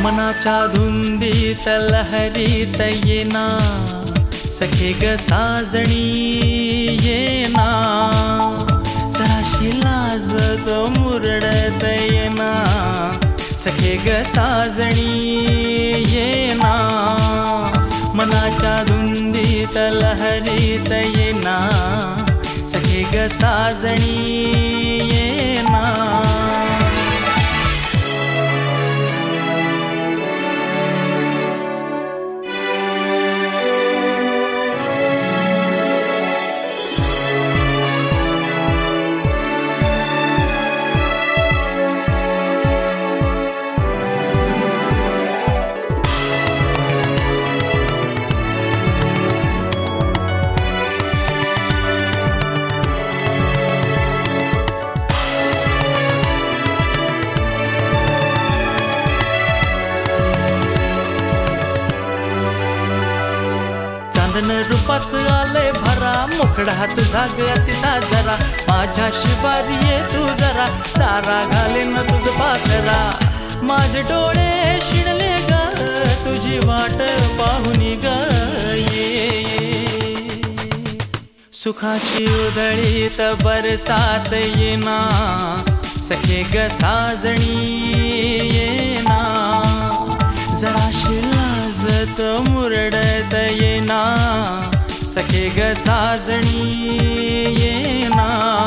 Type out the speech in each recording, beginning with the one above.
मनाच्या धुंदीत लहरीत येना सखे ग साजणी येना जराशी लाजत मुरडत येना सखे ग साजणी येना मनाच्या धुंदीत लहरीत येना सखे ग साजणी येना रूपाच आलंय भरा मुखडात जाग अतिसा जरा माझ्या शिवारी ये तू जरा सारा घालेन तुझ पाखरा माझे डोळे शिणले ग तुझी वाट पाहुनी ग ये सुखाची उधळीत बरसात येना सखे ग साजणी येना जराशी लाजत मुरडत येना सखे ग साजणी येना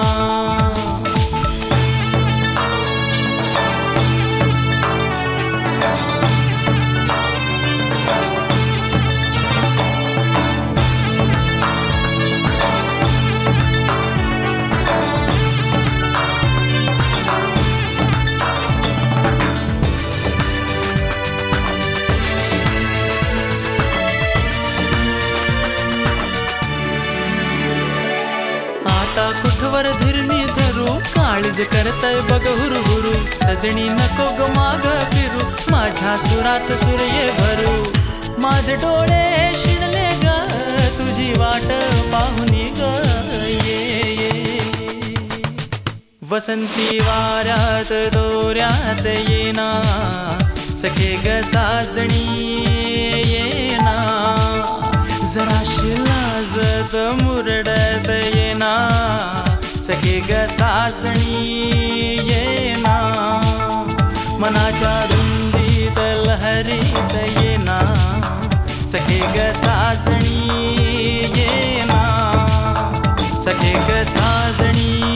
कुठवर धीरणी धरू काळीज करतय बघ हुरहुरू सजणी नको ग माग फिरू माझ्या सुरात सूर ये भरू माझे डोळे शिणले ग तुझी वाट पाहुनी ग ये वसंती वाऱ्यात दोऱ्यात येना सखे ग साजणी येना जराशी लाजत मुरडत येना सखे ग साजणी येना मनाच्या धुंदीत लहरीत येना सखे ग साजणी येना सखे ग साजणी